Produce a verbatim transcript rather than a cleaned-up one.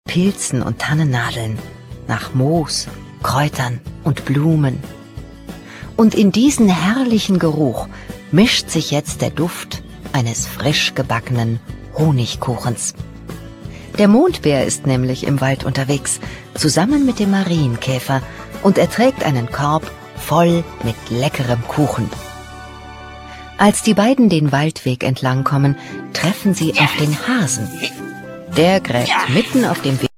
Pilzen und Tannennadeln, nach Moos, Kräutern und Blumen. Und in diesen herrlichen Geruch mischt sich jetzt der Duft eines frisch gebackenen Honigkuchens. Der Mondbär ist nämlich im Wald unterwegs, zusammen mit dem Marienkäfer, und er trägt einen Korb voll mit leckerem Kuchen. Als die beiden den Waldweg entlang kommen, treffen sie auf den Hasen. Der gräbt mitten auf dem Weg